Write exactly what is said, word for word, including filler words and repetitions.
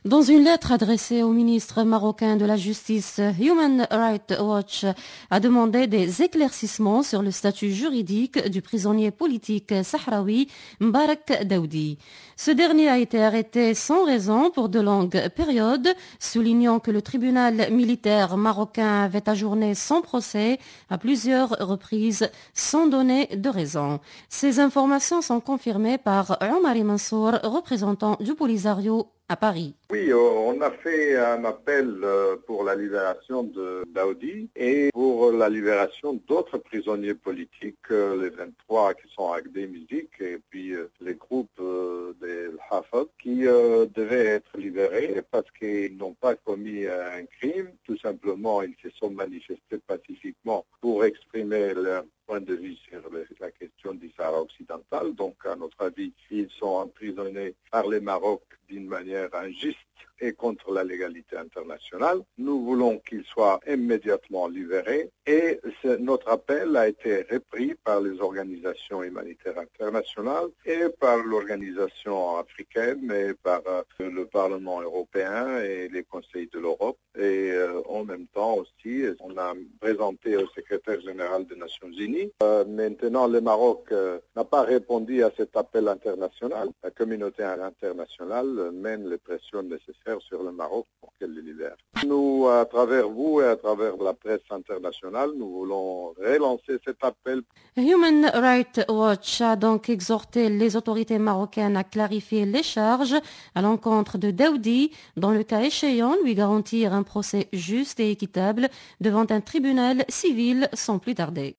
Dans une lettre adressée au ministre marocain de la Justice, Human Rights Watch a demandé des éclaircissements sur le statut juridique du prisonnier politique sahraoui Mbarak Daoudi. Ce dernier a été arrêté sans raison pour de longues périodes, soulignant que le tribunal militaire marocain avait ajourné son procès à plusieurs reprises sans donner de raison. Ces informations sont confirmées par Omar Mansour, représentant du Polisario à Paris. Oui, on a fait un appel pour la libération de Daoudi et pour la libération d'autres prisonniers politiques, les vingt-trois qui sont à Agdé Musique et puis les groupes des Hafad qui devaient être libérés parce qu'ils n'ont pas commis un crime. Tout simplement, ils se sont manifestés pacifiquement pour exprimer leur point de vue sur la question du Sahara occidental. Donc, à notre avis, ils sont emprisonnés par le Maroc d'une manière injuste et contre la légalité internationale. Nous voulons qu'ils soient immédiatement libérés et notre appel a été repris par les organisations humanitaires internationales et par l'organisation africaine et par le Parlement européen et les conseils de l'Europe. Et euh, en même temps aussi, on a présenté au secrétaire général des Nations Unies. Euh, maintenant, le Maroc euh, n'a pas répondu à cet appel international. La communauté internationale mène les pressions nécessaires sur le Maroc pour qu'elle le libère. Nous, à travers vous et à travers la presse internationale, nous voulons relancer cet appel. Human Rights Watch a donc exhorté les autorités marocaines à clarifier les charges à l'encontre de Daoudi, dans le cas échéant, lui garantir un procès juste et équitable devant un tribunal civil sans plus tarder.